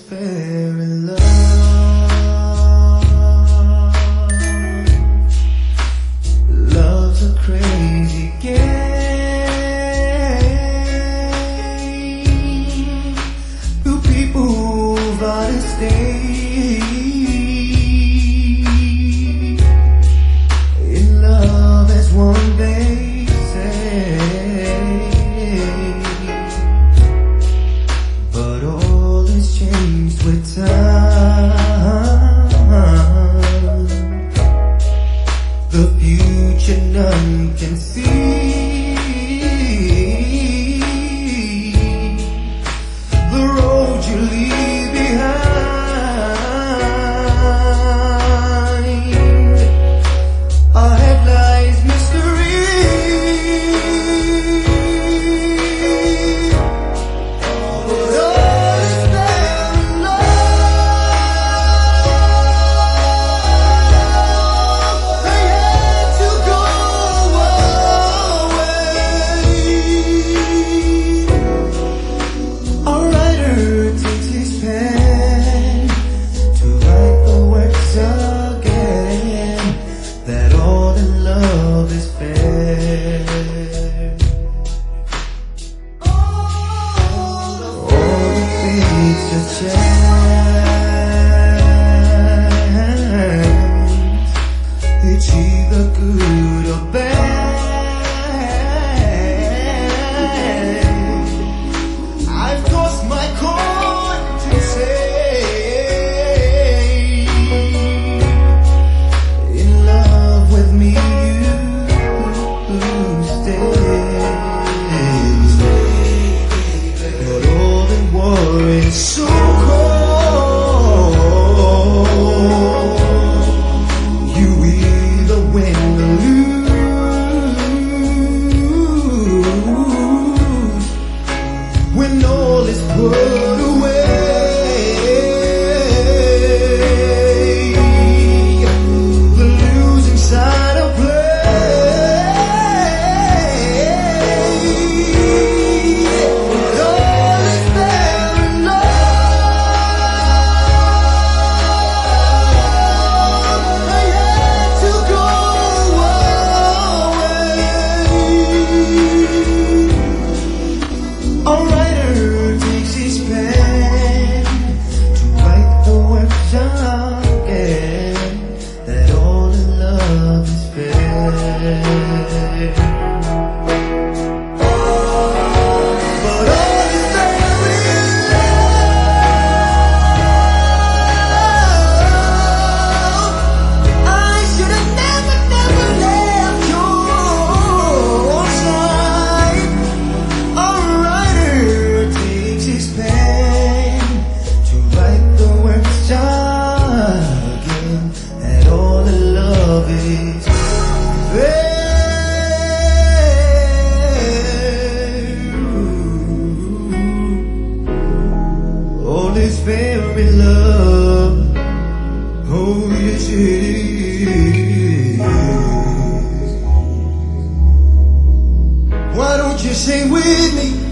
fair in love. Love's a crazy game. Two people vow to stay in love as one, they say. But all has changed with time. The future none can see. The road you leave behind, ahead lies mystery. But all is fair in love. They had to go away. A writer takes his pen to write the words again, that all in love is fair. All the fates just change. It's either good or bad. I've tossed my coin to say, in love with me you stay. But all the war is so cold. You either win or lose when all is put away. The losing side of play. But all is fair in love. I had to go away. A writer takes his pen to write the words again, that all in love is fair. But all is fair in love. I should have never left your side. A writer takes his pen to write the words again, that all in love is fair. All is fair in love. Oh yes it is. Why don't you sing with me?